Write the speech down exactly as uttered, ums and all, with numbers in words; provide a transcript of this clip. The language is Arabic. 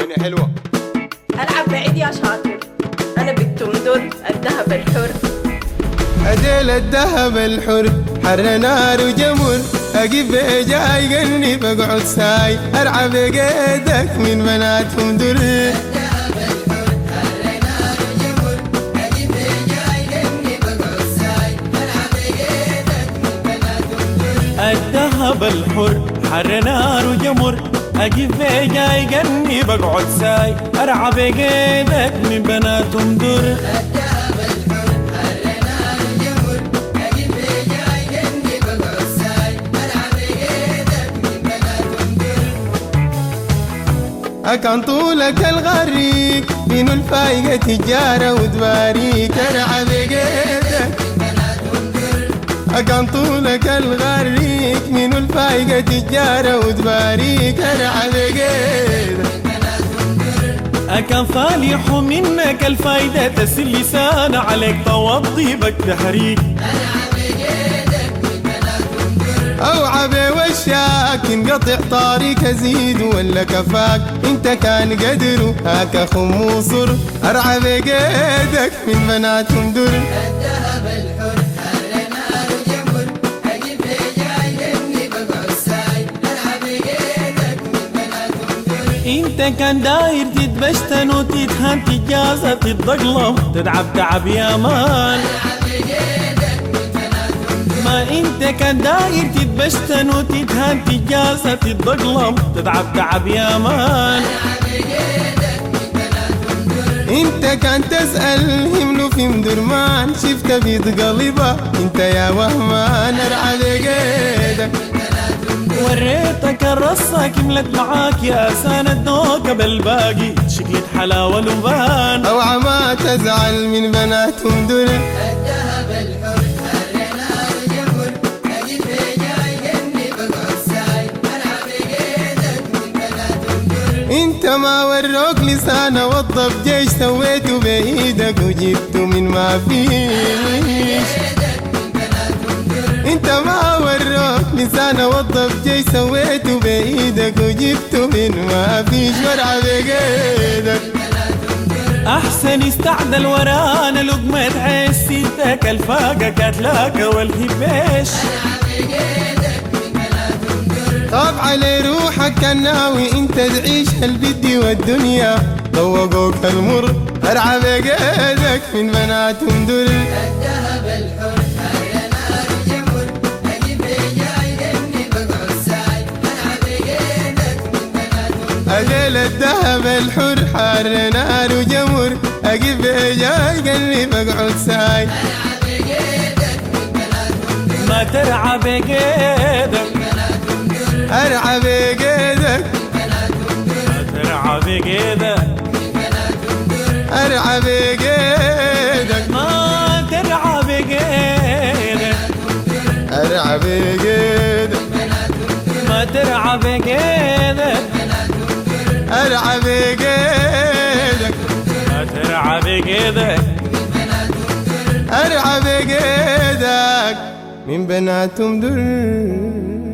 غني حلوة. ألعب بعيد يا شاطر، أنا بنت مدر الذهب الحر. أديل الذهب الحر حر نار وجمر، أجيب جاي قلني بقعد ساي أرعى بقيدك من بناتهم در. الذهب الحر حر نار وجمر، أجيب في جاي قني بقعد ساي أرعى بقيدك من بناتهم در. الذهب الحر حر نار وجمر، أجيب في جاي قني بقعد ساي أرعى بقيدك من بناتهم در. أكان طولك الغريق بين الفايقة تجارة ودباريك أرعى بقيدك. أكان طولك الغريق من الفايقة تجارة ودباريك أرعى بقيدك. أكان فالح منك الفايدة تسل لسان عليك توضي بك تحريك. أوعى وشاك انقطع طاريك أزيد ولا كفاك، انت كان قدر هاك خم وصر أرعى بقيدك من بناتهم در. الذهب الحر حر نار وجمر، أجيب في جاي قني بقعد ساي أرعى بقيدك من بناتهم در. انت كان داير تتبشتن وتتهان تجازة تتضقلم تتعب تعب يا مان. ما انت كان داير تتبشتن وتتهان تجازة تتضقلم تتعب تعب يا مان. انت كان تسأل هملو في مدرمان شفت بيض قلبه انت يا وهمان أرعى بقيدك. وريتك الرصة كملت معاك يا سند دوك بالباقي شكلت حلاوة لبان. أوعى ما تزعل من بناتهم در. الذهب الحر حر نار وجمر، أجيب في جاي قني بقعد ساي أرعى بقيدك من بناتهم در. انت ما وروك لسانه وضب جيش سويته بإيدك وجبته من ما فيش. انت ما وروك لسانه وضب جيش سويته بإيدك وجبته من ما فيش وارعى بقيدك. أحسن استعدل ورانا لقمة عيش سيدك الفاقة كاتلاك والهباش. طاب علي روحك كان ناوي انت تعيش هالبدي والدنيا ذوقوك المر أرعى بقيدك من بناتهم در. الذهب الحر حر نار وجمر، أجيب في جاي قني بقعد ساي أرعى بقيدك من بناتهم در. أجيل الذهب الحر حر نار وجمر، أجيب جاي قلبي بقعد ساي أرعى بقيدك من بناتهم در. ما ترعى بقيدك أرعى بقيدك. ما ترعى بقيدك أرعى بقيدك. ما ترعى بقيدك أرعى بقيدك. ما ترعى بقيدك أرعى بقيدك. ما ترعى بقيدك أرعى بقيدك من بناتهم در.